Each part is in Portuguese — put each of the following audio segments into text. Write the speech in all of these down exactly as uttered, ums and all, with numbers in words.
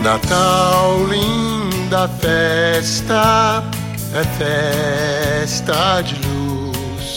Natal, linda festa, é festa de luz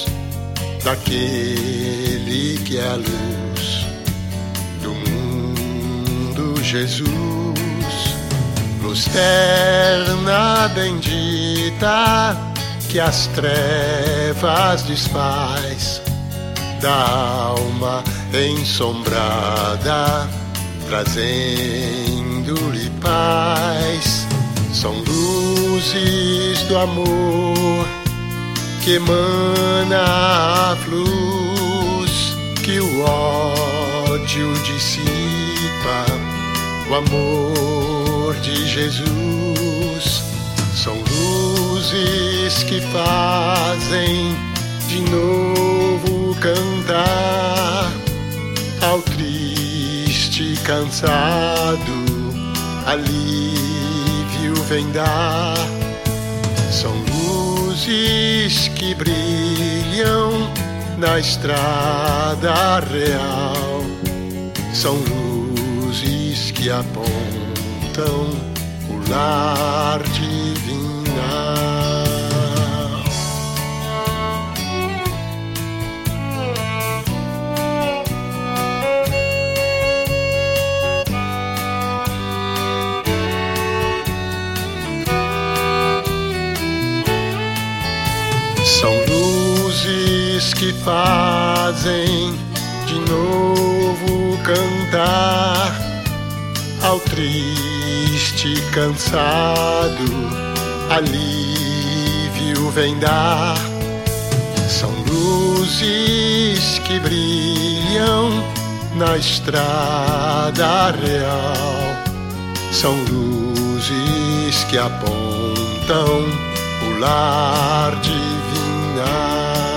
daquele que é a luz do mundo, Jesus. Luz terna bendita que as trevas desfaz, da alma ensombrada, trazendo-lhe paz. São luzes do amor que emana a luz, que o ódio dissipa, o amor de Jesus. São luzes que fazem de novo cantar ao triste cansado, alívio vem dar. São luzes que brilham na estrada real, são luzes que apontam o lar divinal. São luzes que fazem de novo cantar ao triste cansado, alívio vem dar. São luzes que brilham na estrada real, são luzes que apontam o lar divinal.